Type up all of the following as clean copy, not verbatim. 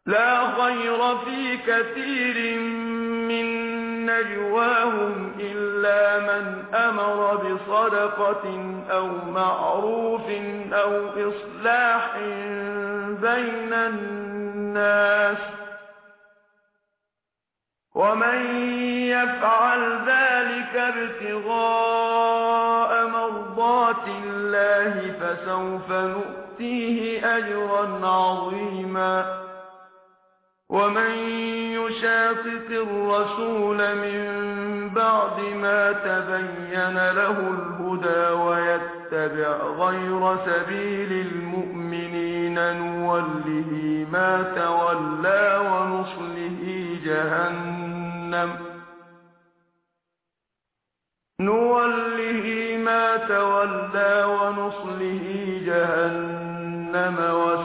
لا خير في كثير من نجواهم إلا من أمر بصدقة أو معروف أو إصلاح بين الناس ومن يفعل ذلك ابتغاء مرضات الله فسوف نؤتيه أجرا عظيما ومن يشاقق الرسول من بعد ما تبين له الهدى ويتبع غير سبيل المؤمنين نوله ما تولى ونصله جهنم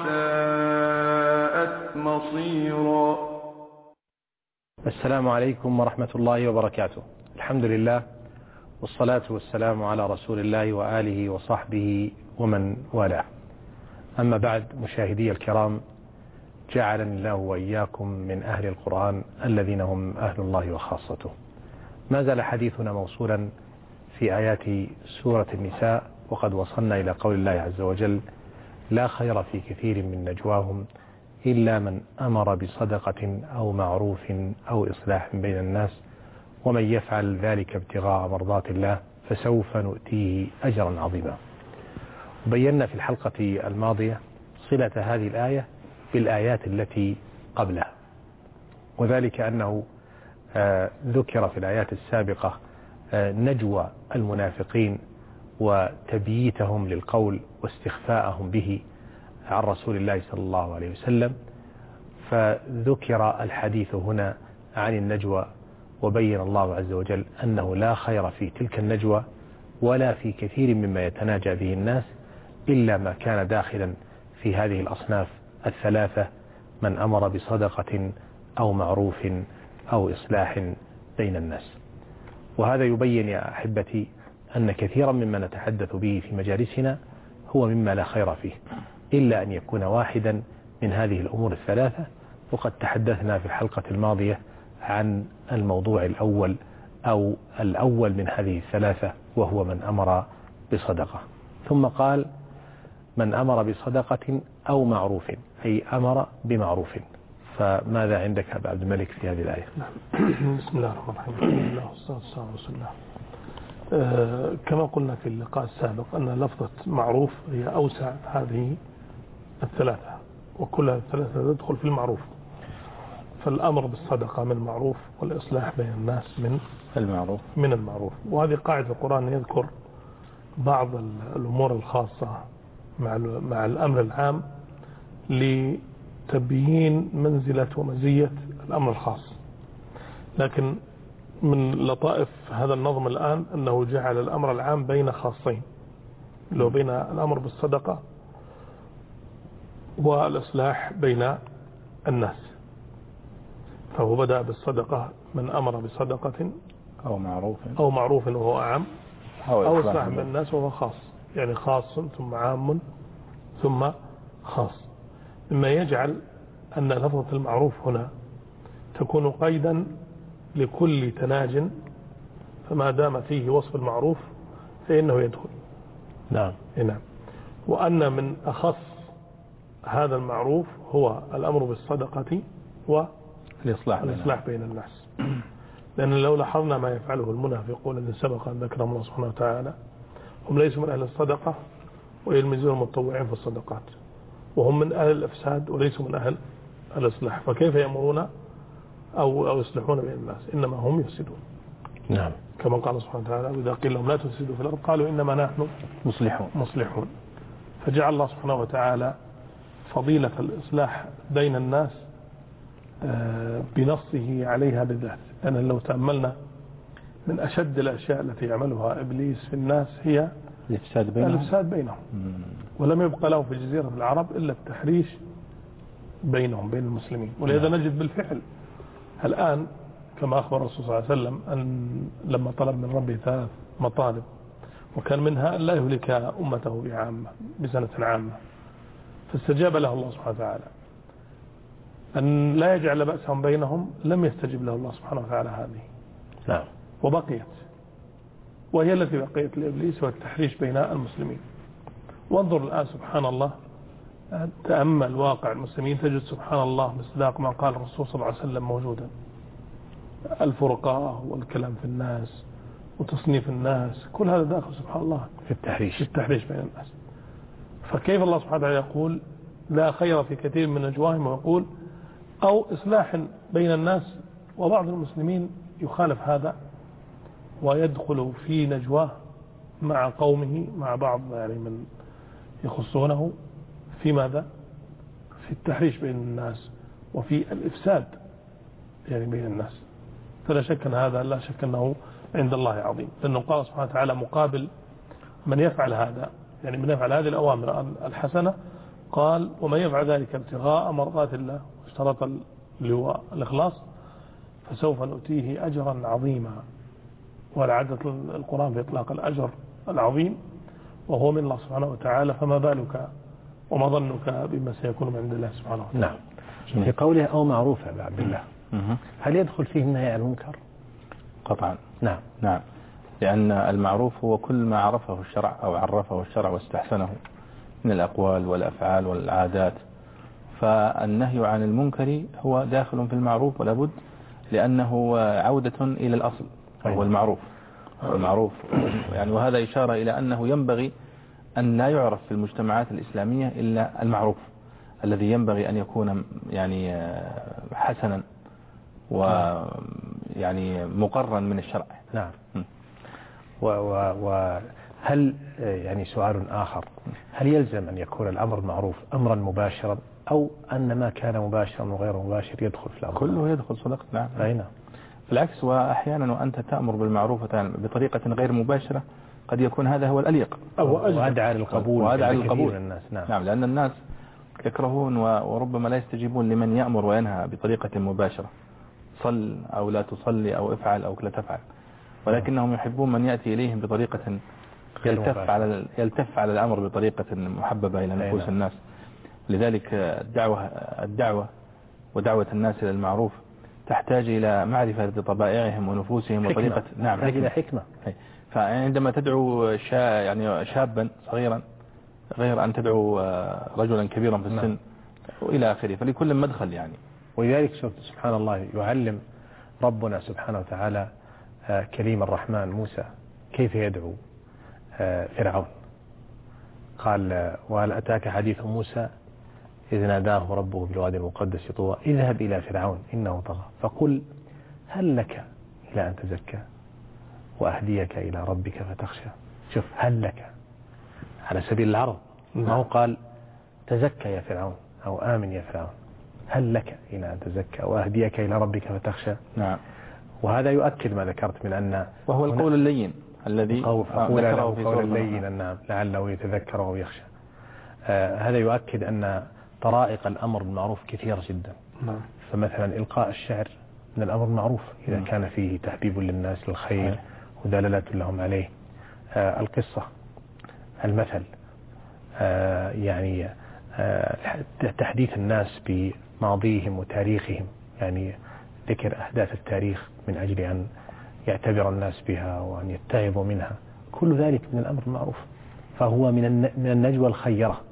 وساءت مصيرا. السلام عليكم ورحمة الله وبركاته. الحمد لله والصلاة والسلام على رسول الله وآله وصحبه ومن والاه. أما بعد، مشاهدي الكرام، جعلني الله وإياكم من أهل القرآن الذين هم أهل الله وخاصته. ما زال حديثنا موصولا في آيات سورة النساء، وقد وصلنا إلى قول الله عز وجل: لا خير في كثير من نجواهم إلا من أمر بصدقة أو معروف أو إصلاح بين الناس ومن يفعل ذلك ابتغاء مرضات الله فسوف نؤتيه أجرا عظيما. بينا في الحلقة الماضية صلة هذه الآية بالآيات التي قبلها، وذلك أنه ذكر في الآيات السابقة نجوى المنافقين وتبييتهم للقول واستخفاءهم به عن رسول الله صلى الله عليه وسلم، فذكر الحديث هنا عن النجوى، وبين الله عز وجل أنه لا خير في تلك النجوى ولا في كثير مما يتناجى به الناس إلا ما كان داخلا في هذه الأصناف الثلاثة: من أمر بصدقة أو معروف أو إصلاح بين الناس. وهذا يبين يا أحبتي أن كثيرا مما نتحدث به في مجالسنا هو مما لا خير فيه إلا أن يكون واحدا من هذه الأمور الثلاثة. وقد تحدثنا في الحلقة الماضية عن الموضوع الأول أو الأول من هذه الثلاثة، وهو من أمر بصدقة. ثم قال: من أمر بصدقة أو معروف، أي أمر بمعروف. فماذا عندك أبا عبد الملك في هذه الآية؟ بسم الله الرحمن الرحيم. الحمد لله والصلاة والسلام على رسول الله. كما قلنا في اللقاء السابق أن لفظة معروف هي أوسع هذه الثلاثة، وكلها الثلاثة تدخل في المعروف. فالأمر بالصدقة من المعروف، والإصلاح بين الناس من المعروف. وهذه قاعدة القرآن يذكر بعض الأمور الخاصة مع الأمر العام لتبيين منزلة ومزية الأمر الخاص. لكن من لطائف هذا النظم الآن أنه جعل الأمر العام بين خاصين، اللي هو بين الأمر بالصدقة والإصلاح بين الناس. فهو بدأ بالصدقة: من أمر بصدقة أو معروف وهو عام، أو إصلاح بين الناس وهو خاص، يعني خاص ثم عام ثم خاص، مما يجعل أن لفظة المعروف هنا تكون قيدا لكل تناج، فما دام فيه وصف المعروف فإنه يدخل. نعم. وأن من أخص هذا المعروف هو الأمر بالصدقة والإصلاح بين الناس. لأن لو لاحظنا ما يفعله المنافقون الذين سبق أن ذكرهم الله سبحانه وتعالى، هم ليسوا من أهل الصدقة ويلمزون المتطوعين في الصدقات، وهم من أهل الإفساد وليسوا من أهل الإصلاح، فكيف يأمرون أو يصلحون بين الناس؟ إنما هم يفسدون. نعم. كما قال سبحانه وتعالى: وإذا قيل لهم لا تفسدوا في الأرض قالوا إنما نحن مصلحون. فجعل الله سبحانه وتعالى فضيلة الإصلاح بين الناس بنصه عليها بالذات. لأن لو تأملنا من أشد الأشياء التي يعملها إبليس في الناس هي الإفساد بينهم. ولم يبقى له في جزيرة العرب إلا التحريش بينهم بين المسلمين. ولهذا نجد بالفعل الآن كما أخبر الرسول صلى الله عليه وسلم أن لما طلب من ربه 3 مطالب، وكان منها أن لا يهلك أمته بسنة عامة، فاستجاب له الله سبحانه وتعالى. أن لا يجعل بأسهم بينهم لم يستجب له الله سبحانه وتعالى هذه. نعم. وبقيت، وهي التي بقيت لإبليس والتحريش بين المسلمين. وانظر الآن سبحان الله، تأمل واقع المسلمين تجد سبحان الله مصداق ما قال الرسول صلى الله عليه وسلم موجودا. الفرقة والكلام في الناس وتصنيف الناس، كل هذا داخل سبحان الله في التحريش بين الناس. فكيف الله سبحانه وتعالى يقول لا خير في كثير من نجواهم، ويقول أو إصلاح بين الناس، وبعض المسلمين يخالف هذا ويدخل في نجواه مع قومه، مع بعض يعني من يخصونه في ماذا؟ في التحريش بين الناس وفي الإفساد يعني بين الناس. فلا شك أن هذا لا شك أنه عند الله عظيم، لأنه قال سبحانه وتعالى مقابل من يفعل هذا، يعني من يفعل هذه الأوامر الحسنة، قال ومن يفعل ذلك ابتغاء مرضات الله، واشترط الإخلاص، فسوف نؤتيه أجرا عظيما. ولعدة القرآن في إطلاق الأجر العظيم وهو من الله سبحانه وتعالى، فما بالك وما ظنك بما سيكون من عند الله سبحانه وتعالى. نعم. في قوله أو معروف يا عبد الله، هل يدخل فيه النهي عن المنكر؟ قطعا. نعم. لأن المعروف هو كل ما عرفه الشرع أو عرفه الشرع واستحسنه من الأقوال والأفعال والعادات. فالنهي عن المنكر هو داخل في المعروف ولا بد، لأنه عودة إلى الأصل هو المعروف يعني. وهذا إشارة إلى أنه ينبغي أن لا يعرف في المجتمعات الإسلامية إلا المعروف الذي ينبغي أن يكون يعني حسنا ويعني مقرا من الشرع. نعم. وهل يعني سؤال آخر، هل يلزم أن يكون الأمر المعروف أمرا مباشرا، أو أن ما كان مباشرا وغير مباشر يدخل في الأمر؟ كله يدخل، صدقت. نعم. نعم. بالعكس، وأحيانا وأنت تأمر بالمعروف بطريقة غير مباشرة قد يكون هذا هو الأليق وأدعى للقبول من الناس. نعم، لأن الناس يكرهون وربما لا يستجيبون لمن يأمر وينهى بطريقة مباشرة، صل أو لا تصلي أو افعل أو لا تفعل، ولكنهم يحبون من يأتي إليهم بطريقة يلتف على الأمر بطريقة محببة إلى نفوس الناس. لذلك الدعوة ودعوة الناس إلى المعروف تحتاج إلى معرفة طبائعهم ونفوسهم وطريقة. نعم، تحتاج إلى حكمة. فعندما تدعو يعني شابا صغيرا غير أن تدعو رجلا كبيرا في السن وإلى آخره، فلكل مدخل يعني. ولذلك سبحان الله يعلم ربنا سبحانه وتعالى كريم الرحمن موسى كيف يدعو فرعون. قال وهل أتاك حديث موسى إذ ناداه ربه بالوادي المقدس طوى اذهب إلى فرعون إنه طغى فقل هل لك إلى أن تزكى وأهديك إلى ربك فتخشى. شوف، هل لك على سبيل العرض، ما هو قال تزكى يا فرعون أو آمن يا فرعون، هل لك إلى أن تزكى وأهديك إلى ربك فتخشى. نعم. وهذا يؤكد ما ذكرت من أن وهو القول اللين الذي ذكره في قول اللين النعم لعله يتذكر أو يخشى. هذا يؤكد أن طرائق الأمر بالمعروف كثيرة جدا. فمثلا إلقاء الشعر من الأمر المعروف إذا كان فيه تحبيب للناس للخير ودلالة لهم عليه. القصة، المثل، يعني تحديث الناس بماضيهم وتاريخهم، يعني ذكر أحداث التاريخ من أجل أن يعتبر الناس بها وأن يتعظوا منها، كل ذلك من الأمر المعروف، فهو من النجوى الخيرة.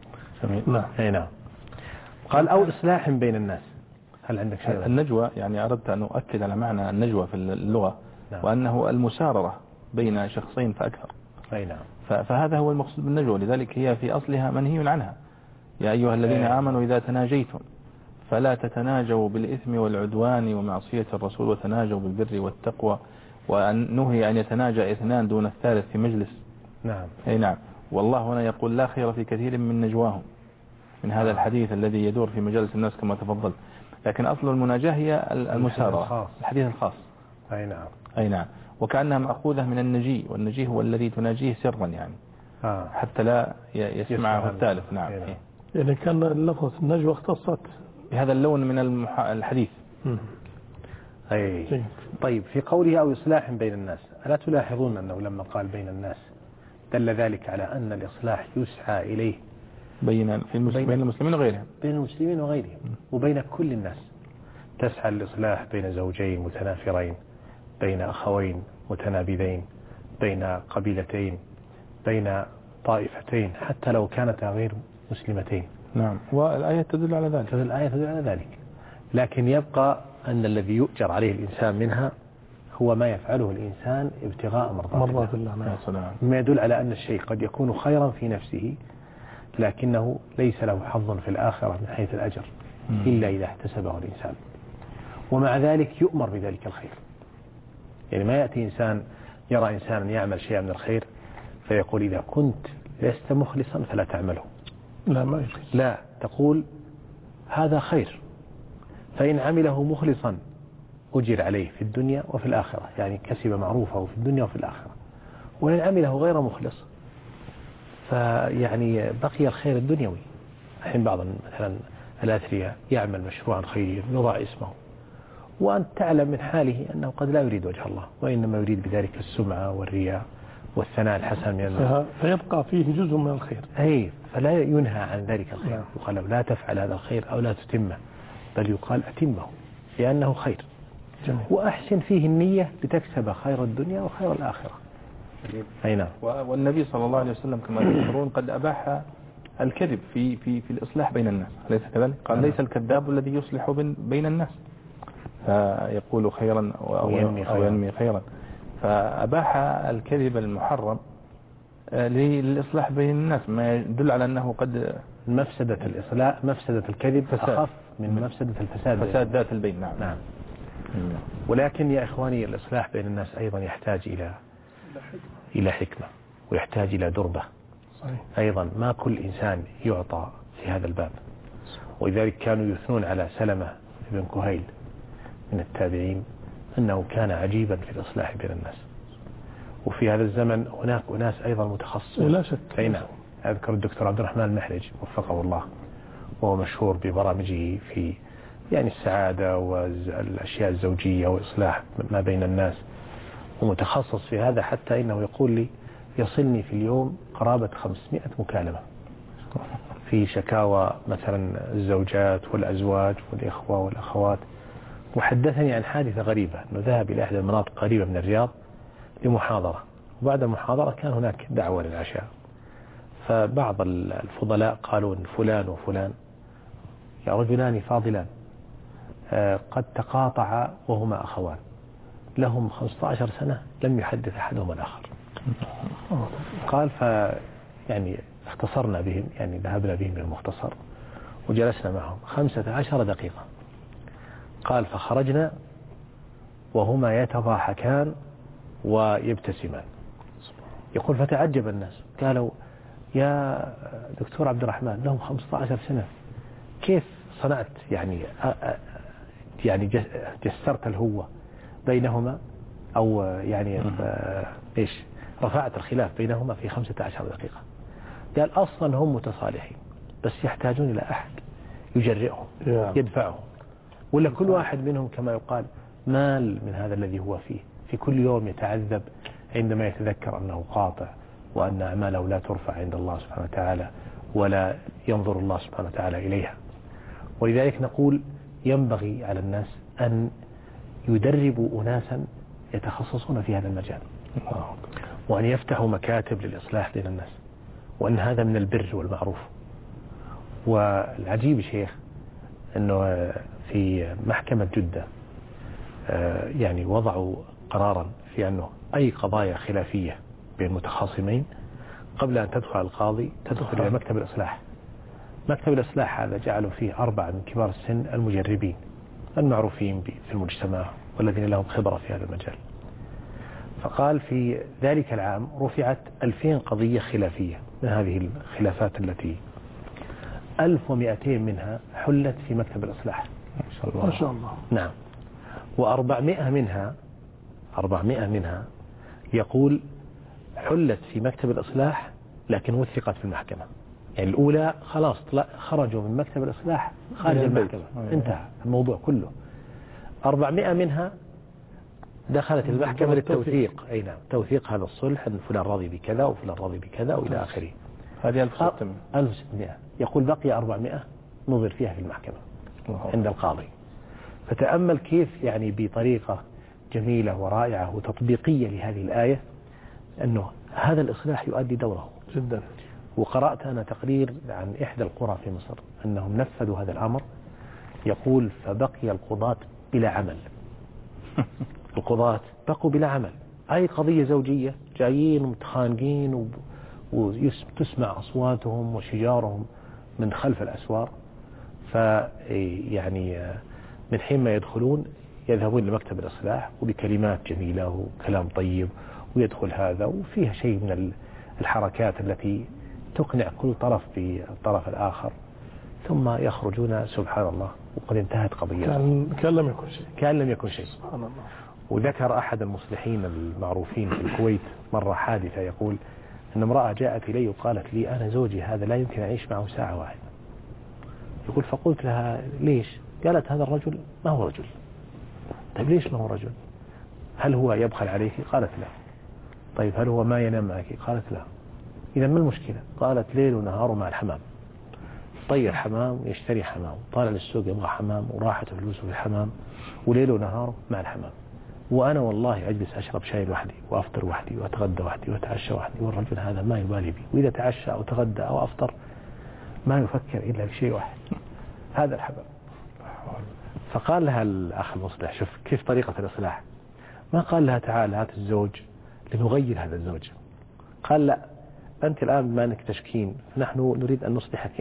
نعم. قال أو إصلاح بين الناس. هل عندك شيء؟ النجوى يعني أردت أن أؤكد على معنى النجوى في اللغة. وأنه المساررة بين شخصين فأكثر. نعم. فهذا هو المقصود بالنجوى، لذلك هي في أصلها منهي عنها. يا أيها الذين آمنوا إذا تناجيتم فلا تتناجوا بالإثم والعدوان ومعصية الرسول وتناجوا بالبر والتقوى. وأن نهي أن يتناجى اثنان دون الثالث في مجلس. نعم. نعم. والله هنا يقول لا خير في كثير من نجواهم، من هذا الحديث الذي يدور في مجالس الناس كما تفضل. لكن أصل المناجاة هي المسارة، الحديث الخاص. أي نعم. وكأنها مأخوذة من النجي، والنجي هو الذي تناجيه سرا يعني حتى لا يسمعه الثالث. نعم. يعني كان لفظ النجوى اختصت بهذا اللون من الحديث. طيب، في قوله أو إصلاح بين الناس، ألا تلاحظون أنه لما قال بين الناس دل ذلك على أن الإصلاح يسعى إليه بين المسلمين وغيرهم، بين المسلمين وغيرهم، وبين كل الناس. تسعى للإصلاح بين زوجين متنافرين، بين أخوين متنابذين، بين قبيلتين، بين طائفتين، حتى لو كانتا غير مسلمتين. نعم، والآية تدل على ذلك. الآية تدل على ذلك، لكن يبقى أن الذي يؤجر عليه الإنسان منها هو ما يفعله الإنسان ابتغاء مرضات الله. ما يدل على أن الشيء قد يكون خيرا في نفسه، لكنه ليس له حظ في الآخرة من حيث الأجر إلا إذا احتسبه الإنسان، ومع ذلك يؤمر بذلك الخير. يعني ما يأتي إنسان يرى إنسانا يعمل شيئا من الخير فيقول إذا كنت لست مخلصا فلا تعمله. لا، تقول هذا خير، فإن عمله مخلصا أجر عليه في الدنيا وفي الآخرة، يعني كسب معروفه في الدنيا وفي الآخرة. وإن عمله غير مخلص فيعني بقي الخير الدنيوي. الحين بعض مثلا الأثرياء يعمل مشروعا خيريا يضع اسمه، وأنت تعلم من حاله أنه قد لا يريد وجه الله، وإنما يريد بذلك السمعة والرياء والثناء الحسن من الناس، فيبقى فيه جزء من الخير. فلا ينهى عن ذلك الخير، يقال لا تفعل هذا الخير أو لا تتمه، بل يقال أتمه لأنه خير. جميل. وأحسن فيه النية لتكسب خير الدنيا وخير الآخرة. أي نعم. والنبي صلى الله عليه وسلم كما تذكرون قد أباح الكذب في الإصلاح بين الناس، أليس كذلك؟ قال ليس الكذاب الذي يصلح بين الناس، فيقول خيرا أو ينمي خيرا. فأباح الكذب المحرم للإصلاح بين الناس، ما يدل على أنه قد مفسدة الإصلاح، مفسدة الكذب أخف من مفسدة فساد ذات البين. نعم. ولكن يا إخواني الإصلاح بين الناس أيضا يحتاج إلى حكمة، ويحتاج إلى دربة. صحيح. أيضا ما كل إنسان يعطى في هذا الباب، ولذلك كانوا يثنون على سلمة بن كهيل من التابعين أنه كان عجيبا في الإصلاح بين الناس. وفي هذا الزمن هناك أناس أيضا متخصصون. لا شك. أي نعم. أذكر الدكتور عبد الرحمن المحرج وفقه الله، وهو مشهور ببرامجه في يعني السعادة والأشياء الزوجية وإصلاح ما بين الناس، ومتخصص في هذا، حتى إنه يقول لي يصلني في اليوم قرابة 500 مكالمة في شكاوى مثلا الزوجات والأزواج والإخوة والأخوات. وحدثني عن حادثة غريبة، أنه ذهب إلى إحدى المناطق قريبة من الرياض لمحاضرة، وبعد المحاضرة كان هناك دعوة للعشاء، فبعض الفضلاء قالوا أن فلان وفلان يا رجلان فاضلان قد تقاطعا وهما أخوان لهم 15 سنة لم يحدث أحدهما الآخر. قال يعني اختصرنا بهم، يعني ذهبنا بهم للمختصر وجلسنا معهم 15 دقيقة. قال فخرجنا وهما يتضاحكان ويبتسمان. يقول فتعجب الناس، قالوا يا دكتور عبد الرحمن لهم 15 سنة، كيف صنعت يعني جسرت الهوة بينهما، أو يعني إيش رفعت الخلاف بينهما في 15 دقيقة. قال أصلا هم متصالحين، بس يحتاجون إلى أحد يجرئهم يدفعهم، ولا كل واحد منهم كما يقال مال من هذا الذي هو فيه، في كل يوم يتعذب عندما يتذكر أنه قاطع، وأن أعماله لا ترفع عند الله سبحانه وتعالى ولا ينظر الله سبحانه وتعالى إليها. ولذلك نقول ينبغي على الناس أن يدربوا أناسا يتخصصون في هذا المجال، وأن يفتحوا مكاتب للإصلاح بين الناس، وأن هذا من البر والمعروف. والعجيب شيخ أنه في محكمة جدة يعني وضعوا قرارا في أنه أي قضايا خلافية بين متخاصمين قبل أن تدخل القاضي تدخل إلى مكتب الإصلاح. مكتب الإصلاح هذا جعلوا فيه 4 من كبار السن المجربين المعروفين في المجتمع والذين لهم خبرة في هذا المجال. فقال في ذلك العام رفعت 2000 قضية خلافية من هذه الخلافات التي 1200 منها حلت في مكتب الإصلاح. ما شاء الله. نعم. و400 منها يقول حلت في مكتب الإصلاح لكن وثقت في المحكمة. يعني الأولى خلاص خرجوا من مكتب الإصلاح خارج المحكمة، انتهى الموضوع كله. 400 منها دخلت المحكمة للتوثيق. أي نعم، توثيق هذا الصلح أن فلان راضي بكذا وفلان راضي بكذا وإلى آخره. هذه 1600. يقول بقي 400 نظر فيها في المحكمة عند القاضي. فتأمل كيف يعني بطريقة جميلة ورائعة وتطبيقية لهذه الآية أنه هذا الإصلاح يؤدي دوره جدا. وقرأت أنا تقرير عن إحدى القرى في مصر أنهم نفذوا هذا الأمر، يقول فبقي القضاة بلا عمل. القضاة بقوا بلا عمل، أي قضية زوجية جايين ومتخانقين وتسمع أصواتهم وشجارهم من خلف الأسوار، فيعني من حين ما يدخلون يذهبون لمكتب الإصلاح وبكلمات جميلة وكلام طيب، ويدخل هذا وفيها شيء من الحركات التي تقنع كل طرف بالطرف الآخر، ثم يخرجون سبحان الله وقد انتهت قضية كان لم يكن شيء. كان لم يكن شيء سبحان الله. وذكر أحد المصلحين المعروفين في الكويت مرة حادثة، يقول أن امرأة جاءت إلي وقالت لي أنا زوجي هذا لا يمكن أعيش معه ساعة واحدة. يقول فقلت لها ليش؟ قالت هذا الرجل ما هو رجل. طيب ليش ما هو رجل؟ هل هو يبخل عليك؟ قالت لا. طيب هل هو ما ينام معك؟ قالت لا. إذا ما المشكلة؟ قالت ليل ونهار مع الحمام، طير حمام يشتري حمام، طالع للسوق يبغى حمام وراحت فلوسه في الحمام، وليل ونهار مع الحمام. وأنا والله أجلس أشرب شاي لوحدي وأفطر وحدي وأتغدى وحدي وأتعشى وحدي، والرجل هذا ما يبالي بي، وإذا تعشى أو تغدى أو أفطر ما يفكر إلا بشيء واحد، هذا الحمام. فقال لها الأخ المصلح شوف كيف طريقة الإصلاح، ما قال لها تعال هات الزوج لنغير هذا الزوج، قال لا أنت الآن بما أنك تشكين نحن نريد أن نصلحك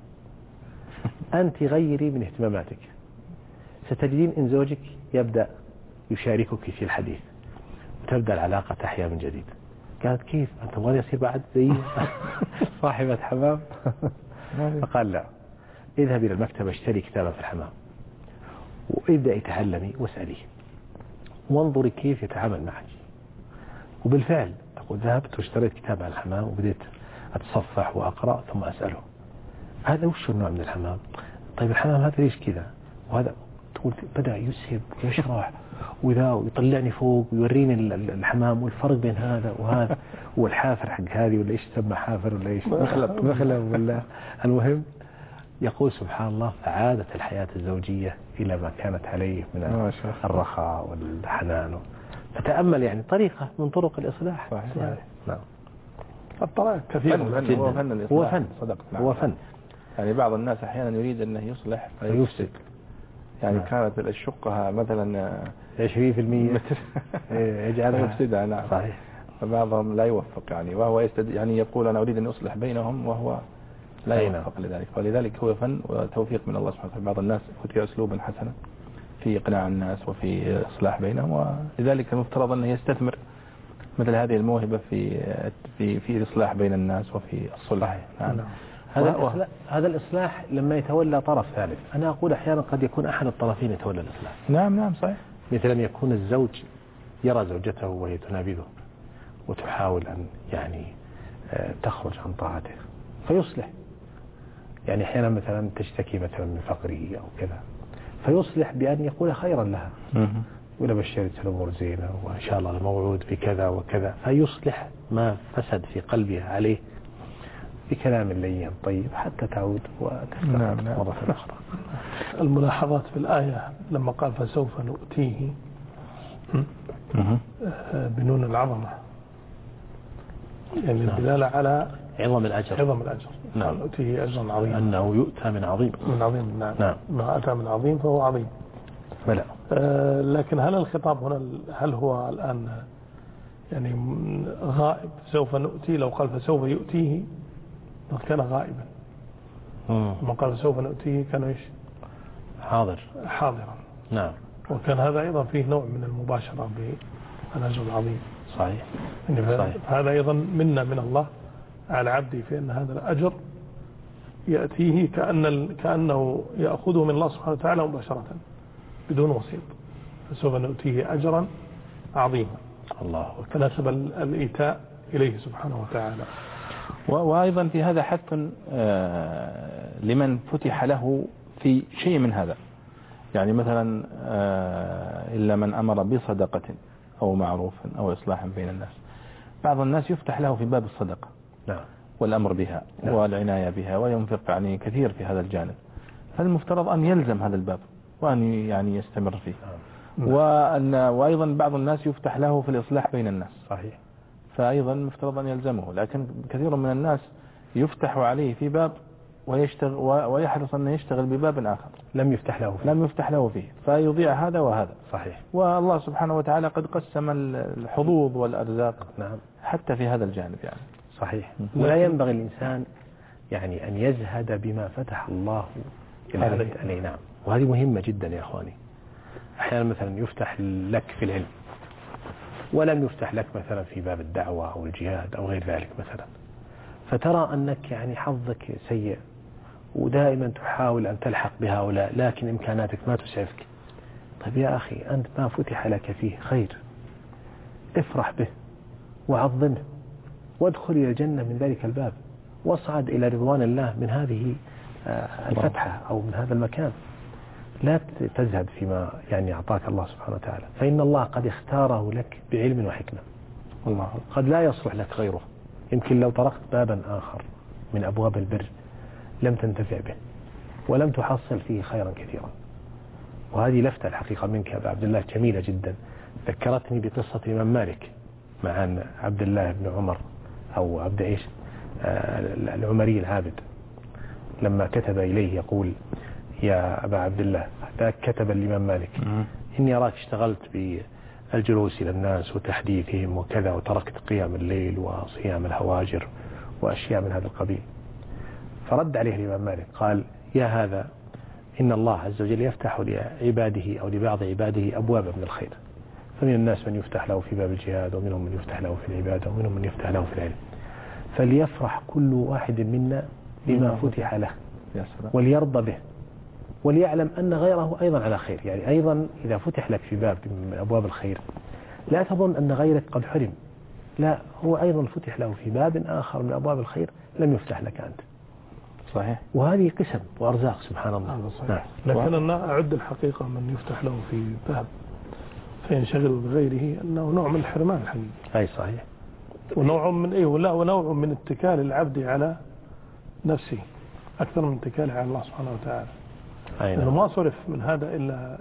أنت غيري من اهتماماتك، ستجدين إن زوجك يبدأ يشاركك في الحديث وتبدأ العلاقة تحيا من جديد. قالت كيف أنت تبغاني أصير بعد زي صاحبة حمام؟ فقال لا اذهب إلى المكتبة اشتري كتابا في الحمام وابدأي تعلمي واسأليه وانظري كيف يتعامل معك. وبالفعل تقول ذهبت واشتريت كتاب عن الحمام وبدأت أتصفح وأقرأ ثم أسأله هذا وش النوع من الحمام؟ طيب الحمام هذا ليش كذا؟ وهذا تقول بدأ يسهب ويشرح وذا ويطلعني فوق ويوريني الحمام والفرق بين هذا وهذا والحافر حق هذه ولا ايش تسمى حافر ولا ايش مخلب ولا. المهم يقول سبحان الله فعادت الحياة الزوجية إلى ما كانت عليه من الرخاء والحنان. فتأمل يعني طريقة من طرق الإصلاح. صحيح. نعم. الطريقة كثيرة. هو فن الإصلاح. هو فن. صدقت. هو فن. يعني بعض الناس أحيانا يريد أنه يصلح فيفسد. يعني كانت الشقة مثلا 20% يجعلها يفسدها. نعم. صحيح. فبعضهم لا يوفق يعني وهو يعني يقول أنا أريد أن أصلح بينهم وهو لا يوفق لذلك. فلذلك هو فن وتوفيق من الله سبحانه وتعالى. بعض الناس أوتي أسلوبا حسنا في إقناع الناس وفي إصلاح بينهم، ولذلك المفترض أنه يستثمر مثل هذه الموهبة في إصلاح بين الناس وفي الصلح. نعم. هذا الإصلاح لما يتولى طرف ثالث، أنا أقول أحيانا قد يكون أحد الطرفين يتولى الإصلاح. نعم صحيح. مثل أن يكون الزوج يرى زوجته وهي تنابذه وتحاول أن يعني تخرج عن طاعته فيصلح. يعني أحيانا مثلا تشتكي مثلا من فقره أو كذا فيصلح بأن يقول خيرا لها ولا بشرت الأمور زينة وإن شاء الله الموعود بكذا وكذا، فيصلح ما فسد في قلبها عليه بكلام لين طيب حتى تعود وتستقر مرة أخرى. الملاحظات في الآية لما قال فسوف نؤتيه بنون العظمة يعني الدلالة على عظم الأجر. نعم. نؤتيه أجرا عظيما أنه يؤتى من عظيم. نعم. ما أتى من عظيم فهو عظيم. بلى. لكن هل الخطاب هنا هل هو الآن يعني غائب سوف نؤتيه؟ لو قال فسوف يؤتيه كان غائبا. لما قال سوف نؤتيه كان ايش؟ حاضرا. نعم. وكان هذا أيضا فيه نوع من المباشرة بالأجر العظيم. صحيح. فهذا أيضا منا من الله على عبده في أن هذا الأجر يأتيه كأنه يأخذه من الله سبحانه وتعالى مباشرة بدون وسيط. فسوف نؤتيه أجرا عظيما. الله فنسب الإيتاء إليه سبحانه وتعالى. وأيضا في هذا حث لمن فتح له في شيء من هذا. يعني مثلا إلا من أمر بصدقة أو معروف أو إصلاح بين الناس. بعض الناس يفتح له في باب الصدقة. نعم. والأمر بها والعناية بها وينفق يعني كثير في هذا الجانب، فالمفترض أن يلزم هذا الباب وأن يعني يستمر فيه. وأيضا بعض الناس يفتح له في الإصلاح بين الناس، صحيح، فأيضا مفترض أن يلزمه. لكن كثير من الناس يفتح عليه في باب ويحرص أن يشتغل بباب آخر لم يفتح له فيه فيضيع هذا وهذا. صحيح. والله سبحانه وتعالى قد قسم الحظوظ والأرزاق نعم حتى في هذا الجانب يعني. صحيح. ولا ينبغي الإنسان يعني أن يزهد بما فتح الله عليه. نعم. وهذه مهمة جدا يا أخواني. أحيانا مثلا يفتح لك في العلم ولم يفتح لك مثلا في باب الدعوة أو الجهاد أو غير ذلك مثلا، فترى أنك يعني حظك سيء ودائما تحاول أن تلحق بهؤلاء لكن إمكاناتك ما تسعفك. طيب يا أخي، أنت ما فتح لك فيه خير، افرح به وعظمه وادخل إلى الجنة من ذلك الباب واصعد إلى رضوان الله من هذه الفتحة أو من هذا المكان. لا تزهد فيما يعني أعطاك الله سبحانه وتعالى، فإن الله قد اختاره لك بعلم وحكمة، الله قد لا يصلح لك غيره. يمكن لو طرقت بابا آخر من أبواب البر لم تنتفع به ولم تحصل فيه خيرا كثيرا. وهذه لفتة الحقيقة منك يا أبا عبد الله جميلة جدا، ذكرتني بقصة الإمام مالك مع عبد الله بن عمر أو عبد إيش العمري العابد، لما كتب إليه يقول: يا أبا عبد الله، ذاك كتب الإمام مالك: إني أراك اشتغلت بالجلوس إلى الناس وتحديثهم وكذا، وتركت قيام الليل وصيام الهواجر وأشياء من هذا القبيل. فرد عليه الإمام مالك قال: يا هذا، إن الله عز وجل يفتح لعباده أو لبعض عباده أبواب من الخير، فمن الناس من يفتح له في باب الجهاد، ومنهم من يفتح له في العبادة، ومنهم من يفتح له في العلم. فليفرح كل واحد منا بما فتح له وليرضى به، وليعلم أن غيره أيضا على خير. يعني أيضا إذا فتح لك في باب من أبواب الخير لا تظن أن غيرك قد حرم، لا، هو أيضا فتح له في باب آخر من أبواب الخير لم يفتح لك أنت. صحيح. وهذه قسم وأرزاق سبحان الله. صحيح. لكن أنا أعد الحقيقة من يفتح له في باب فينشغل بغيره أنه نوع من الحرمان الحقيقي. أي صحيح. ونوع من ونوع من اتكال العبد على نفسه أكثر من اتكاله على الله سبحانه وتعالى. لأنه ما صرف من هذا إلا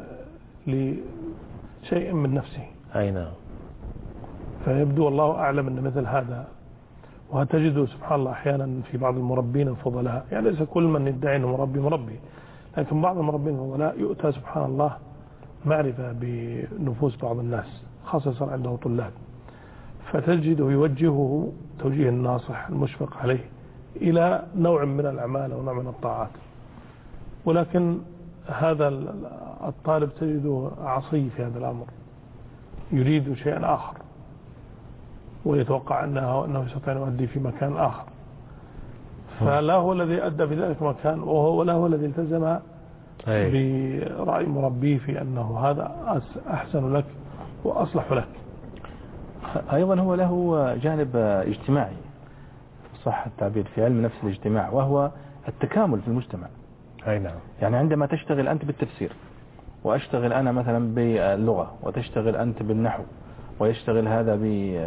لشيء من نفسه. أي نعم. فيبدو الله أعلم أن مثل هذا، وتجده سبحان الله أحيانا في بعض المربين الفضلاء، يعني ليس كل من يدعي أنه مربي، لكن بعض المربين الفضلاء يؤتى سبحان الله معرفة بنفوس بعض الناس، خاصة عنده طلاب، فتجده يوجهه توجيه الناصح المشفق عليه إلى نوع من الأعمال أو نوع من الطاعات. ولكن هذا الطالب تجده عصي في هذا الأمر، يريد شيئا آخر ويتوقع أنه يستطيع أن يؤدي في مكان آخر، فلا هو الذي أدى في ذلك مكان، ولا هو الذي التزم برأي مربيه في أنه هذا أحسن لك وأصلح لك. أيضا هو له جانب اجتماعي صح التعبير في علم نفس الاجتماع، وهو التكامل في المجتمع. أي نعم. يعني عندما تشتغل أنت بالتفسير وأشتغل أنا مثلا باللغة وتشتغل أنت بالنحو ويشتغل هذا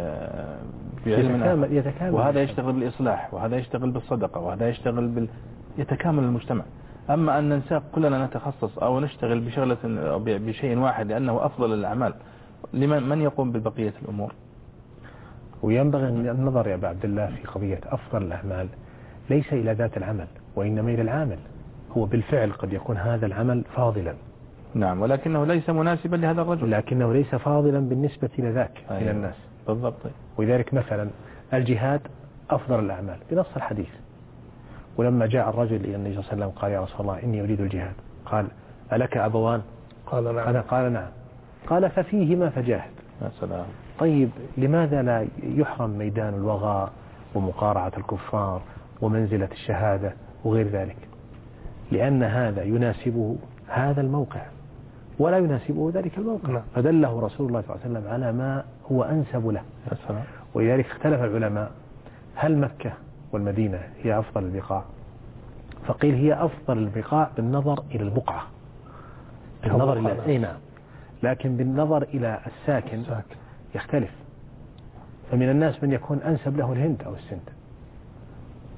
بعلم يتكامل، وهذا يشتغل بالإصلاح وهذا يشتغل بالصدقة وهذا يشتغل يتكامل المجتمع. أما أن ننساق كلنا نتخصص أو نشتغل بشغلة أو بشيء واحد لأنه أفضل الأعمال، من يقوم ببقية الأمور؟ وينبغي النظر يا أبا عبد الله في قضية أفضل الأعمال ليس إلى ذات العمل وإنما إلى العامل. هو بالفعل قد يكون هذا العمل فاضلا، نعم، ولكنه ليس مناسبا لهذا الرجل، لكنه ليس فاضلا بالنسبة إلى ذاك من الناس. بالضبط. ولذلك مثلا الجهاد أفضل الأعمال بنص الحديث. ولما جاء الرجل إلى النبي صلى الله عليه وسلم قال: يا رسول الله إني أريد الجهاد، قال: ألك أبوان؟ قال نعم. قال نعم. قال: ففيهما فجاهد. يا سلام. طيب لماذا لا يحرم ميدان الوغى ومقارعة الكفار ومنزلة الشهادة وغير ذلك؟ لأن هذا يناسبه هذا الموقع ولا يناسبه ذلك الموقع. فدله رسول الله صلى الله عليه وسلم على ما هو أنسب له. ولذلك اختلف العلماء هل مكة والمدينة هي أفضل البقاع؟ فقيل هي أفضل البقاع بالنظر إلى البقعة، بالنظر إلى نعم، لكن بالنظر إلى الساكن يختلف. فمن الناس من يكون أنسب له الهند أو السند،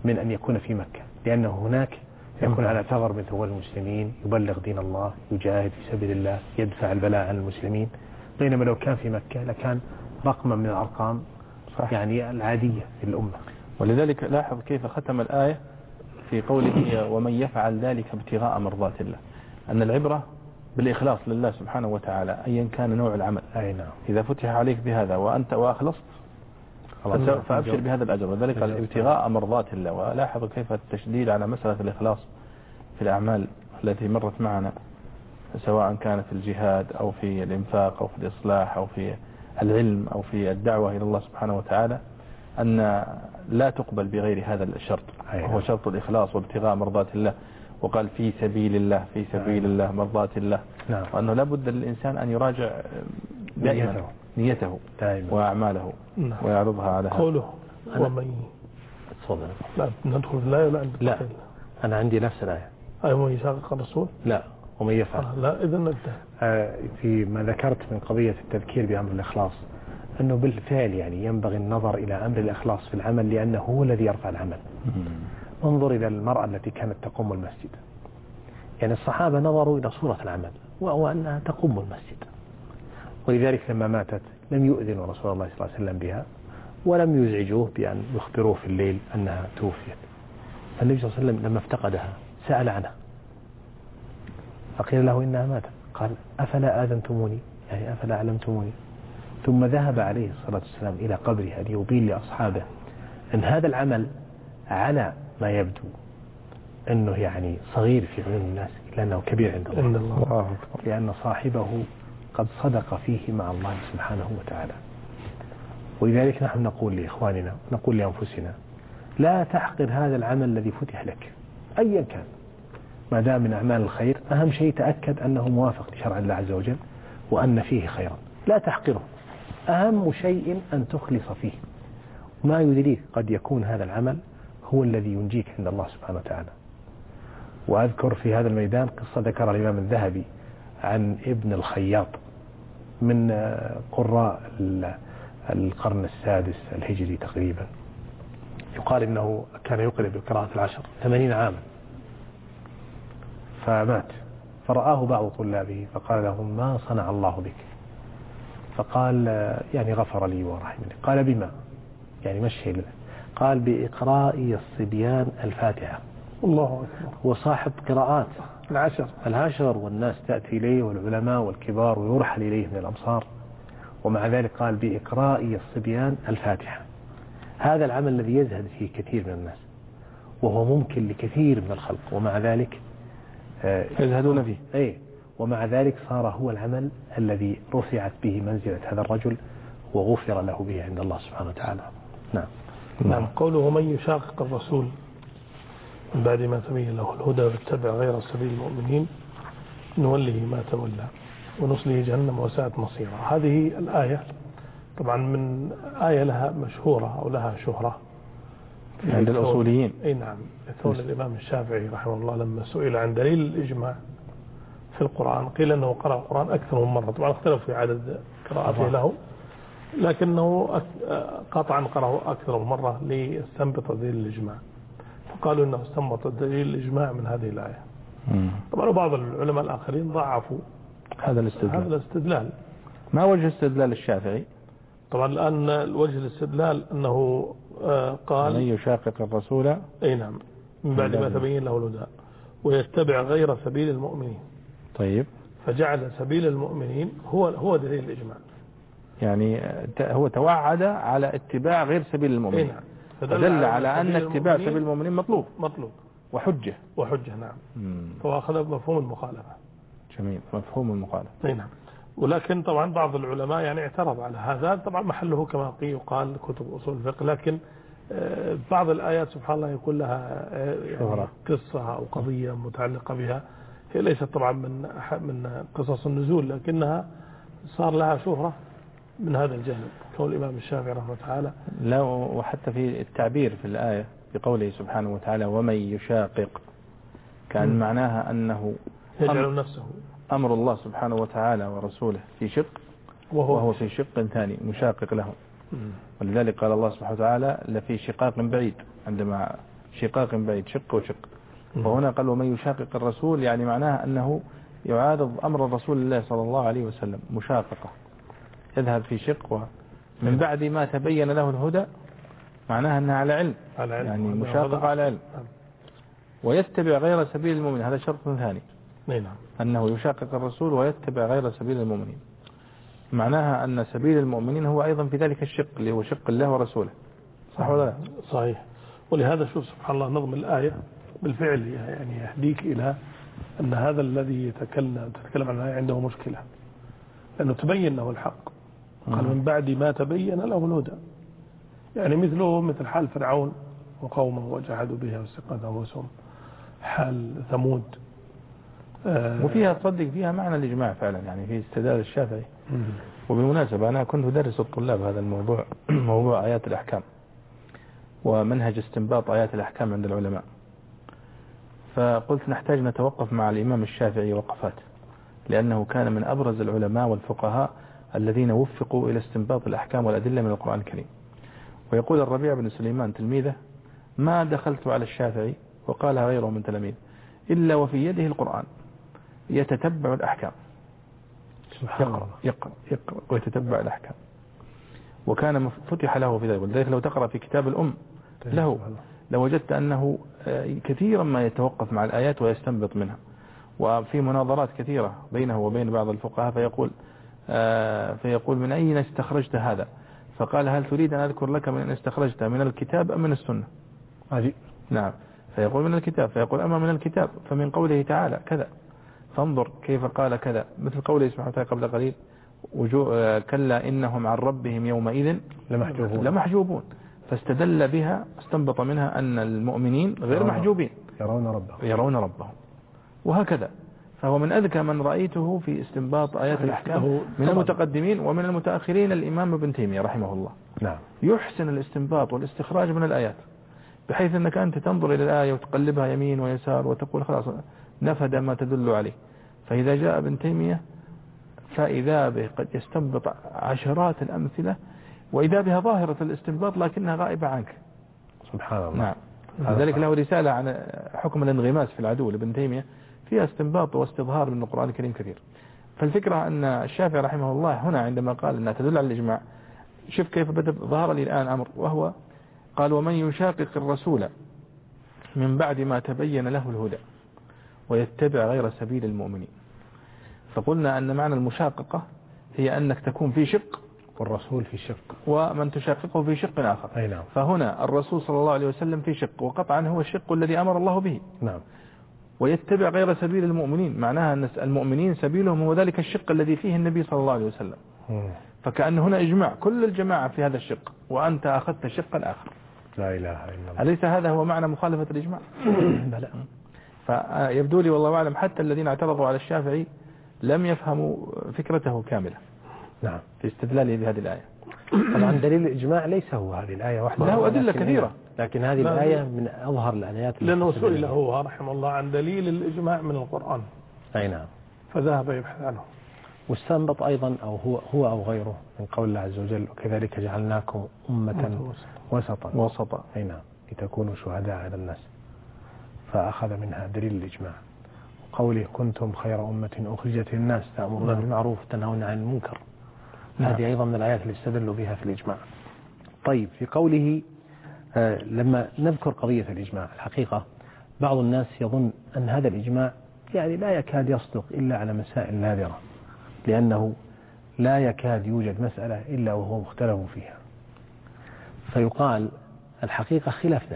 من أن يكون في مكة، لأنه هناك يكون على ثغر من ثغور المسلمين، يبلغ دين الله، يجاهد في سبيل الله، يدفع البلاء عن المسلمين. بينما لو كان في مكة لكان رقما من الأرقام يعني العادية في الأمة. ولذلك لاحظ كيف ختم الآية في قوله ومن يفعل ذلك ابتغاء مرضات الله، أن العبرة بالإخلاص لله سبحانه وتعالى أيا كان نوع العمل. أي نعم. إذا فتح عليك بهذا وأنت وأخلصت فأبشر بهذا الأجر. وذلك ابتغاء مرضات الله. ولاحظ كيف التشديد على مسألة الإخلاص في الأعمال التي مرت معنا، سواء كانت في الجهاد أو في الإنفاق أو في الإصلاح أو في العلم أو في الدعوة إلى الله سبحانه وتعالى، أن لا تقبل بغير هذا الشرط، وهو شرط الإخلاص وابتغاء مرضات الله. وقال في سبيل الله، في سبيل الله، مرضات الله. وأنه لا بد للإنسان أن يراجع دائما نيته وأعماله ويعرضها على هذا. قوله ومن تفضل. لا ندخل في الآية ولا لا، أنا عندي نفس الآية. ومن يشاقق الرسول. لا، ومن يفعل. لا، إذا ننتهي. في ما ذكرت من قضية التذكير بأمر الإخلاص، أنه بالفعل يعني ينبغي النظر إلى أمر الإخلاص في العمل، لأنه هو الذي يرفع العمل. انظر إلى المرأة التي كانت تقوم المسجد. يعني الصحابة نظروا إلى صورة العمل وهو أنها تقوم المسجد، ولذلك لما ماتت لم يؤذنوا رسول الله صلى الله عليه وسلم بها، ولم يزعجوه بأن يخبروه في الليل أنها توفيت. فالنبي صلى الله عليه وسلم لما افتقدها سأل عنها، فقيل له إنها ماتت، قال أفلا آذنتموني، يعني أفلا علمتموني. ثم ذهب عليه الصلاة والسلام إلى قبرها ليبين لأصحابه أن هذا العمل على ما يبدو أنه يعني صغير في عيون الناس، لأنه كبير عند الله، لأن صاحبه قد صدق فيه مع الله سبحانه وتعالى. ولذلك نحن نقول لإخواننا، نقول لأنفسنا، لا تحقر هذا العمل الذي فتح لك أيا كان، ما دام من أعمال الخير. أهم شيء تأكد أنه موافق لشرع الله عز وجل وأن فيه خيرا، لا تحقره. أهم شيء أن تخلص فيه، ما يدريك قد يكون هذا العمل هو الذي ينجيك عند الله سبحانه وتعالى. وأذكر في هذا الميدان قصة ذكر الإمام الذهبي عن ابن الخياط من قراء القرن السادس الهجري تقريبا. يقال إنه كان يقرأ بالقراءة العشر 80 عاما، فمات. فرآه بعض طلابه فقال لهم ما صنع الله بك؟ فقال يعني غفر لي ورحمني. قال بما؟ يعني ما الشيء؟ قال بإقراء الصبيان الفاتحة. الله أكبر. هو صاحب قراءات العشر والناس تأتي إليه والعلماء والكبار ويرحل إليه من الأمصار، ومع ذلك قال بإقراء الصبيان الفاتحة. هذا العمل الذي يزهد فيه كثير من الناس وهو ممكن لكثير من الخلق، ومع ذلك يزهدون فيه. أي، ومع ذلك صار هو العمل الذي رفعت به منزلة هذا الرجل وغفر له به عند الله سبحانه وتعالى. نعم. قوله من يشاقق الرسول من بعد ما تبين له الهدى واتبع غير سبيل المؤمنين نوله ما تولى ونصله جهنم وساءت مصيرا. هذه الآية طبعا من آية لها مشهورة أو لها شهرة عند الأصوليين. أي نعم. ثول الإمام الشافعي رحمه الله لما سئل عن دليل الإجماع في القرآن قيل أنه قرأ القرآن أكثر من مرة. طبعا اختلف في عدد قراءته له، لكنه قطعا قرأه أكثر من مرة ليستنبط دليل الإجماع، فقالوا أنه استنبط دليل الإجماع من هذه الآية. طبعا بعض العلماء الآخرين ضعفوا هذا الاستدلال. ما وجه استدلال الشافعي؟ طبعا الآن وجه الاستدلال أنه قال من يشاقق الرسول أي نعم من بعد ما تبين له الهدى ويتبع غير سبيل المؤمنين. طيب، فجعل سبيل المؤمنين هو دليل الإجماع، يعني هو توعد على اتباع غير سبيل المؤمنين. نعم. فدل على أن اتباع سبيل المؤمنين مطلوب وحجة. نعم. فأخذ مفهوم المخالفة. جميل، مفهوم المخالفة. نعم. ولكن طبعا بعض العلماء يعني اعترض على هذا، طبعا محله كما يقال كتب أصول الفقه، لكن بعض الآيات سبحان الله يكون لها يعني قصة أو قضية متعلقة بها، هي ليست طبعا من قصص النزول، لكنها صار لها شهرة من هذا الجانب، كون الإمام الشافعي رحمه الله تعالى. لا، وحتى في التعبير في الآية بقوله سبحانه وتعالى ومن يشاقق، كان معناها أنه يجعل نفسه أمر الله سبحانه وتعالى ورسوله في شق وهو في شق ثاني مشاقق له. ولذلك قال الله سبحانه وتعالى لفي شقاق بعيد عندما شقاق بعيد، شق وشق. وهنا قال ومن يشاقق الرسول، يعني معناها أنه يعارض أمر رسول الله صلى الله عليه وسلم، مشاققة، يذهب في شق من بعد ما تبين له الهدى، معناها أنها على علم، يعني مشاققة على علم. ويتبع غير سبيل المؤمنين، هذا شرط ثاني، أنه يشاقق الرسول ويتبع غير سبيل المؤمنين، معناها أن سبيل المؤمنين هو أيضا في ذلك الشق اللي هو شق الله ورسوله، صح ولا لا؟ صحيح. ولهذا شوف سبحان الله نظم الآية بالفعل يعني يهديك إلى أن هذا الذي تتكلم عن الآية عنده مشكلة، لأنه تبين له الحق، قال من بعد ما تبين له الهدى، يعني مثل حال فرعون وقومه وجحدوا بها واستيقنتها أنفسهم، حال ثمود. وفيها تصدق فيها معنى الإجماع فعلا، يعني في استدلال الشافعي. وبالمناسبة أنا كنت أدرس الطلاب هذا الموضوع، موضوع آيات الأحكام ومنهج استنباط آيات الأحكام عند العلماء، فقلت نحتاج نتوقف مع الإمام الشافعي وقفات، لأنه كان من أبرز العلماء والفقهاء الذين وفقوا إلى استنباط الأحكام والأدلة من القرآن الكريم. ويقول الربيع بن سليمان تلميذه: ما دخلت على الشافعي، وقالها غيره من تلاميذ، إلا وفي يده القرآن يتتبع الأحكام، يقرأ ويتتبع الأحكام. وكان فتح له في ذلك، ولذلك لو تقرأ في كتاب الأم له لوجدت أنه كثيرا ما يتوقف مع الآيات ويستنبط منها. وفي مناظرات كثيرة بينه وبين بعض الفقهاء فيقول من أين استخرجت هذا؟ فقال: هل تريد أن أذكر لك من أن استخرجت من الكتاب أم من السنة؟ عجيب. نعم. فيقول من الكتاب، فيقول أما من الكتاب فمن قوله تعالى كذا، فانظر كيف قال كذا، مثل قوله سبحانه وتعالى قبل قليل: كلا إنهم عن ربهم يومئذ لمحجوبون. فاستدل بها، استنبط منها أن المؤمنين غير محجوبين، يرون ربهم. وهكذا فهو من أذكى من رأيته في استنباط آيات الأحكام من المتقدمين ومن المتأخرين الإمام ابن تيمية رحمه الله. نعم. يحسن الاستنباط والاستخراج من الآيات، بحيث أنك أنت تنظر إلى الآية وتقلبها يمين ويسار وتقول خلاص نفذ ما تدل عليه. فإذا جاء ابن تيمية فإذا به قد يستنبط عشرات الأمثلة، وإذا بها ظاهرة الاستنباط لكنها غائبة عنك. سبحان الله. نعم. لذلك له رسالة عن حكم الانغماس في العدو لابن تيمية، فيها استنباط واستظهار من القرآن الكريم كثير. فالفكرة أن الشافعي رحمه الله هنا عندما قال أنها تدل على الإجماع، شوف كيف بدأ ظهر لي الآن أمر، وهو قال: ومن يشاقق الرسول من بعد ما تبين له الهدى ويتبع غير سبيل المؤمنين. فقلنا أن معنى المشاققة هي أنك تكون في شق والرسول في شق، ومن تشاققه في شق آخر. أي نعم. فهنا الرسول صلى الله عليه وسلم في شق، وقطعا هو الشق الذي أمر الله به. نعم. ويتبع غير سبيل المؤمنين، معناها أن المؤمنين سبيلهم هو ذلك الشق الذي فيه النبي صلى الله عليه وسلم. فكأن هنا إجماع كل الجماعة في هذا الشق، وأنت أخذت الشق الآخر. لا إله إلا الله. أليس هذا هو معنى مخالفة الإجماع؟ بلى. فيبدو لي والله أعلم حتى الذين اعترضوا على الشافعي لم يفهموا فكرته كاملة. نعم. في استدلاله بهذه الآية. طبعا دليل الإجماع ليس هو هذه الآية وحدها، له أدلة كثيرة، لكن هذه الآية من أظهر الآيات. لأنه سئل هو رحمه الله عن دليل الإجماع من القرآن. أي نعم. فذهب يبحث عنه. واستنبط أيضا هو أو غيره من قول الله عز وجل: وكذلك جعلناكم أمة وسطا. أي نعم. لتكونوا شهداء على الناس. فأخذ منها دليل الإجماع. قوله: كنتم خير أمة أخرجت للناس تأمرون بالمعروف وتنهون عن المنكر. هذه أيضا من الآيات اللي استدلوا بها في الإجماع. طيب، في قوله لما نذكر قضية الإجماع، الحقيقة بعض الناس يظن أن هذا الإجماع يعني لا يكاد يصدق إلا على مسائل نادرة، لأنه لا يكاد يوجد مسألة إلا وهو مختلف فيها. فيقال الحقيقة خلاف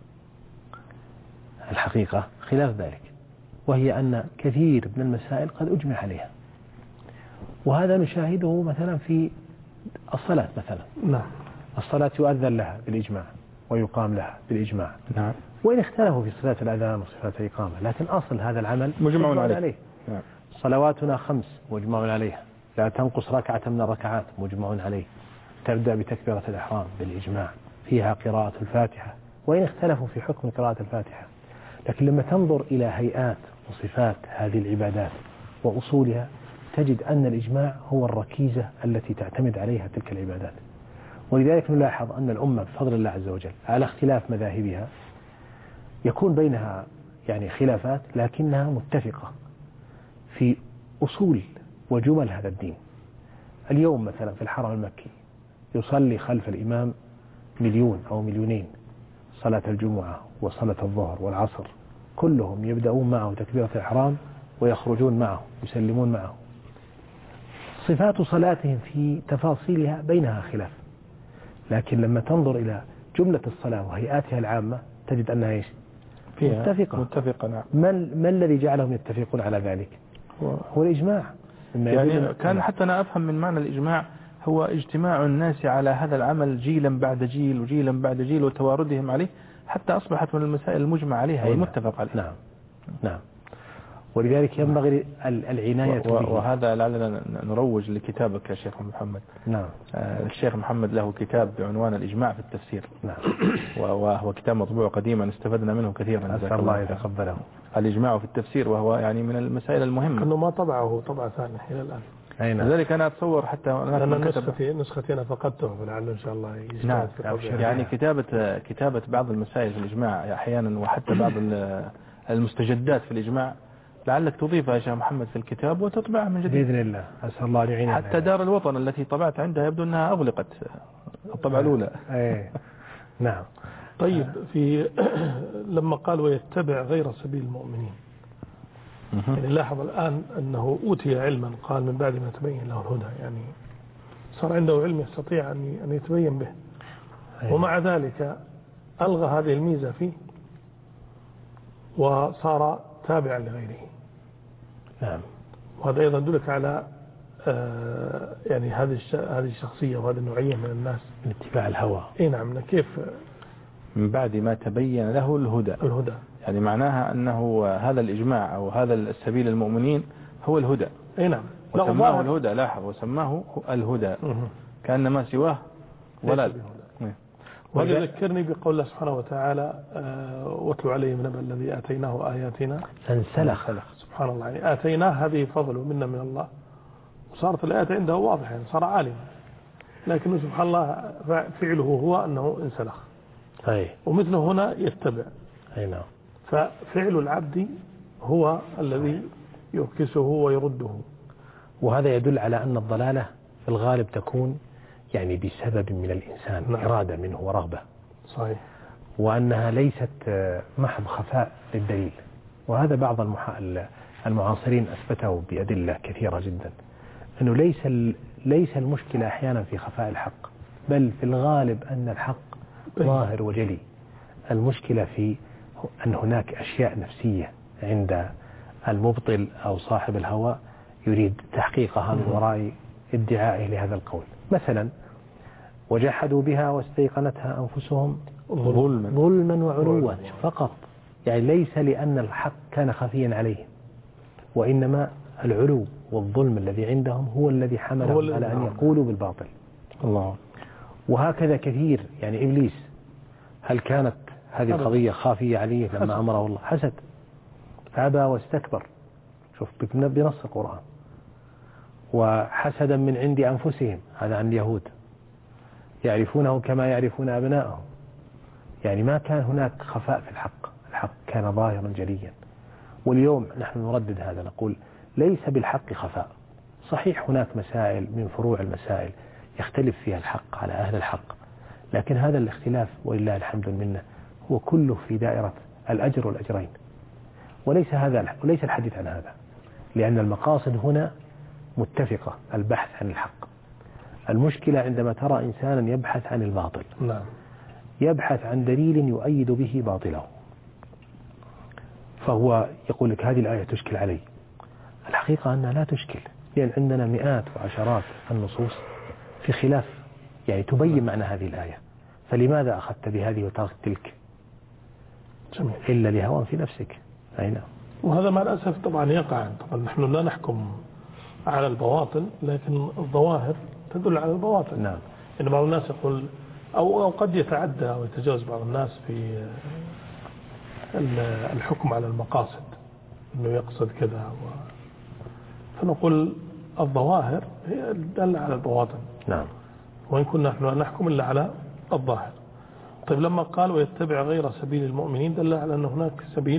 ذلك، وهي أن كثير من المسائل قد أجمع عليها. وهذا نشاهده مثلا في الصلاة مثلا. نعم. الصلاة يؤذن لها بالإجماع ويقام لها بالإجماع. نعم. وإن اختلفوا في صلاة الأذان وصفات الإقامة، لكن أصل هذا العمل مجمع عليه. نعم. صلواتنا 5 مجمع عليها، لا تنقص ركعة من الركعات مجمع عليه، تبدأ بتكبيرة الإحرام بالإجماع، فيها قراءة الفاتحة، وإن اختلفوا في حكم قراءة الفاتحة. لكن لما تنظر إلى هيئات وصفات هذه العبادات وأصولها، تجد أن الإجماع هو الركيزة التي تعتمد عليها تلك العبادات. ولذلك نلاحظ أن الأمة بفضل الله عز وجل على اختلاف مذاهبها يكون بينها يعني خلافات لكنها متفقة في أصول وجمل هذا الدين. اليوم مثلا في الحرم المكي يصلي خلف الإمام 1,000,000 أو 2,000,000 صلاة الجمعة وصلاة الظهر والعصر، كلهم يبدأون معه تكبيرة الإحرام ويخرجون معه يسلمون معه. صفات صلاتهم في تفاصيلها بينها خلاف، لكن لما تنظر إلى جملة الصلاة وهيئاتها العامة تجد أنها إيش؟ متفقة. نعم. ما الذي جعلهم يتفقون على ذلك؟ هو الإجماع. يعني كان حتى أنا أفهم من معنى الإجماع هو اجتماع الناس على هذا العمل جيلا بعد جيل وجيلا بعد جيل وتواردهم عليه حتى أصبحت من المسائل المجمع عليها والمتفق عليها. نعم. ولذلك ينبغي العناية وهذا لعلنا نروج لكتابك يا شيخ محمد. نعم. الشيخ محمد له كتاب بعنوان الإجماع في التفسير. نعم. وهو كتاب مطبوع قديما استفدنا منه كثيرا. أسأل الله يتقبله. الإجماع في التفسير وهو يعني من المسائل المهمة. أنه ما طبعه طبعة ثانية إلى الآن. لذلك أنا أتصور حتى نسختي أنا فقدته فلعله إن شاء الله يجتهد. نعم. يعني كتابة بعض المسائل في الإجماع أحيانا وحتى بعض المستجدات في الإجماع لعلك تضيفها يا شيخ محمد في الكتاب وتطبعها من جديد بإذن الله. أسأل الله أن يعيننا. حتى دار الوطن التي طبعت عندها يبدو أنها أغلقت الطبعة الأولى. نعم. طيب لما قال ويتبع غير سبيل المؤمنين، يعني لاحظ الآن أنه أوتي علما قال من بعد ما تبين له الهدى، يعني صار عنده علم يستطيع أن يتبين به. ومع ذلك ألغى هذه الميزة فيه وصار تابعا لغيره. نعم. وهذا أيضا يدلك على يعني هذه الشخصية وهذه النوعية من الناس من اتباع الهوى. نعم. كيف من بعد ما تبين له الهدى يعني معناها أنه هذا الإجماع أو هذا السبيل المؤمنين هو الهدى. نعم. وسماه الهدى. لاحظ وسماه الهدى كأن ما سواه ولا. وهذا يذكرني بقول الله سبحانه وتعالى واتلو عليهم نبأ الذي آتيناه آياتنا فانسلخ. سبحان الله. يعني آتيناه هذه فضل منا من الله وصارت الآيات عنده واضحة، يعني صار عالم، لكنه سبحان الله فعله هو أنه انسلخ. ومثله هنا يتبع. نعم. ففعل العبد هو الذي يركسه ويرده. وهذا يدل على أن الضلالة في الغالب تكون يعني بسبب من الإنسان. نعم. إرادة منه ورغبة. صحيح. وأنها ليست محض خفاء للدليل، وهذا بعض المعاصرين أثبته بأدلة كثيرة جدا، أنه ليس المشكلة أحيانا في خفاء الحق، بل في الغالب أن الحق ظاهر وجلي. المشكلة في أن هناك أشياء نفسية عند المبطل أو صاحب الهوى يريد تحقيقها من وراء ادعائه لهذا القول. مثلا وجحدوا بها واستيقنتها أنفسهم ظلما وعلوا فقط، يعني ليس لأن الحق كان خفيا عليهم، وإنما العلو والظلم الذي عندهم هو الذي حملهم على أن يقولوا بالباطل. الله. وهكذا كثير. يعني إبليس هل كانت هذه القضية خافية عليه لما أمره الله؟ حسد، فأبى واستكبر. شوف بنص القرآن. وحسدا من عند أنفسهم، هذا عن اليهود، يعرفونه كما يعرفون أبنائهم. يعني ما كان هناك خفاء في الحق كان ظاهرا جليا. واليوم نحن نردد هذا، نقول ليس بالحق خفاء. صحيح هناك مسائل من فروع المسائل يختلف فيها الحق على أهل الحق، لكن هذا الاختلاف ولله الحمد منه هو كله في دائرة الأجر والأجرين، وليس الحديث عن هذا، لأن المقاصد هنا متفقة، البحث عن الحق. المشكلة عندما ترى إنسانا يبحث عن الباطل. نعم. يبحث عن دليل يؤيد به باطله، فهو يقول لك هذه الآية تشكل علي. الحقيقة أنها لا تشكل، لأن عندنا مئات وعشرات النصوص في خلاف يعني تبين معنى هذه الآية، فلماذا أخذت بهذه وتركت تلك؟ جميل. إلا لهوى في نفسك. أي نعم. وهذا مع الأسف طبعا يقع. طبعا نحن لا نحكم على البواطن، لكن الظواهر تدل على البواطن. نعم. إن بعض الناس يقول أو قد يتعدى أو يتجاوز بعض الناس في الحكم على المقاصد، إنه يقصد كذا فنقول الظواهر هي الدالة على البواطن. نعم. وإن كنا نحن لا نحكم إلا على الظاهر. طيب لما قال ويتبع غير سبيل المؤمنين دل على أن هناك سبيل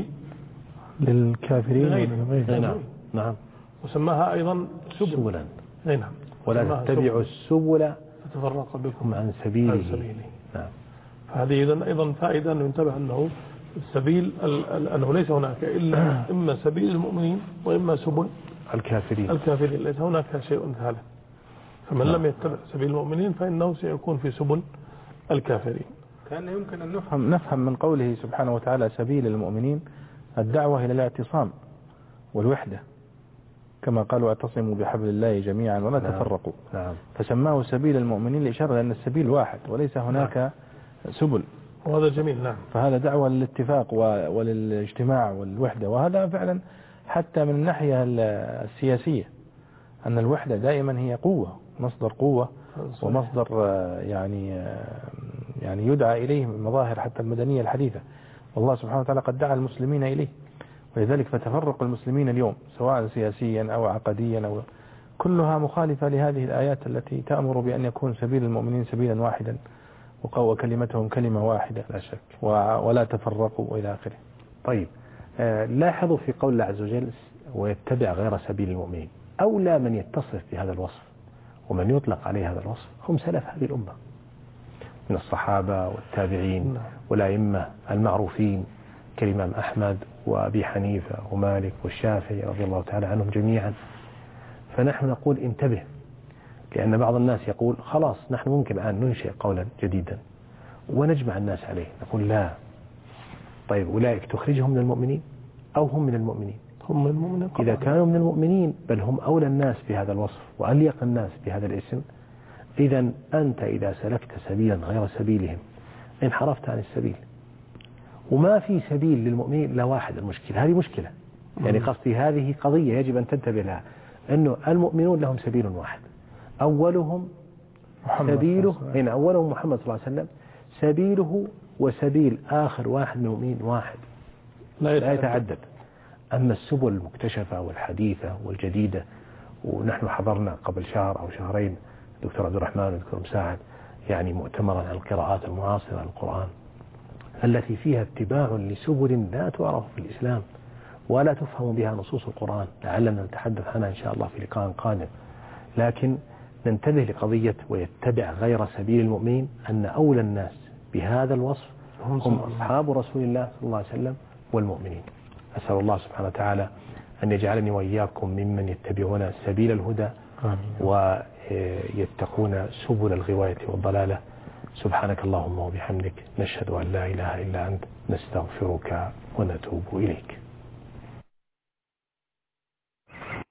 للكافرين. نعم. وسماها أيضا سبلا. نعم. ولا تتبعوا السبل فتفرق بكم عن سبيله. نعم. فهذه إذن أيضا فائدة أن ينتبه أنه السبيل أنه ليس هناك إلا إما سبيل المؤمنين وإما سبل الكافرين ليس هناك شيء ثالث. فمن لم يتبع سبيل المؤمنين فإنه سيكون في سبل الكافرين. كان يمكن أن نفهم من قوله سبحانه وتعالى سبيل المؤمنين الدعوة إلى الاعتصام والوحدة، كما قالوا اعتصموا بحبل الله جميعا ولا تفرقوا. فسماه سبيل المؤمنين لإشارة لأن السبيل واحد وليس هناك سبل. وهذا جميل. نعم. فهذا دعوة للاتفاق وللاجتماع والوحدة، وهذا فعلا حتى من الناحية السياسية أن الوحدة دائما هي قوة، مصدر قوة ومصدر يعني يدعى إليه من مظاهر حتى المدنية الحديثة، والله سبحانه وتعالى قد دعا المسلمين إليه. ولذلك فتفرق المسلمين اليوم سواء سياسيا أو عقديا أو كلها مخالفة لهذه الآيات التي تأمر بأن يكون سبيل المؤمنين سبيلا واحدا وكلمتهم كلمة واحدة لا شك ولا تفرقوا إلى آخره. طيب لاحظوا في قول الله عز وجل ويتبع غير سبيل المؤمنين، أولى من يتصف بهذا الوصف ومن يطلق عليه هذا الوصف هم سلف هذه الأمة من الصحابة والتابعين والأئمة المعروفين كالإمام أحمد وأبي حنيفة ومالك والشافعي رضي الله تعالى عنهم جميعا. فنحن نقول انتبه، لأن بعض الناس يقول خلاص نحن ممكن الآن ننشئ قولا جديدا ونجمع الناس عليه. نقول لا. طيب أولئك تخرجهم من المؤمنين أو هم من المؤمنين؟ هم من المؤمنين. إذا كانوا من المؤمنين بل هم أولى الناس بهذا الوصف وأليق الناس بهذا الاسم، إذا أنت إذا سلكت سبيلا غير سبيلهم انحرفت عن السبيل. وما في سبيل للمؤمنين إلا واحد. المشكلة هذه مشكلة، يعني قصدي هذه قضية يجب أن تنتبه لها، أنه المؤمنون لهم سبيل واحد أولهم سبيله، يعني أولهم محمد صلى الله عليه وسلم، سبيله وسبيل آخر واحد من المؤمنين واحد لا يتعدد. أما السبل المكتشفة والحديثة والجديدة، ونحن حضرنا قبل شهر أو شهرين دكتور عبد الرحمن ودكتور مساعد يعني مؤتمرا عن القراءات المعاصرة للقرآن التي فيها اتباع لسبل لا تعرف في الإسلام ولا تفهم بها نصوص القرآن، لعلنا نتحدث عنها إن شاء الله في لقاء قادم. لكن ننتبه لقضية ويتبع غير سبيل المؤمنين، أن أولى الناس بهذا الوصف هم أصحاب رسول الله صلى الله عليه وسلم والمؤمنين. أسأل الله سبحانه وتعالى أن يجعلني وإياكم ممن يتبعون سبيل الهدى ويتقون سبل الغواية والضلالة. سبحانك اللهم وبحمدك نشهد أن لا إله إلا أنت نستغفرك ونتوب إليك.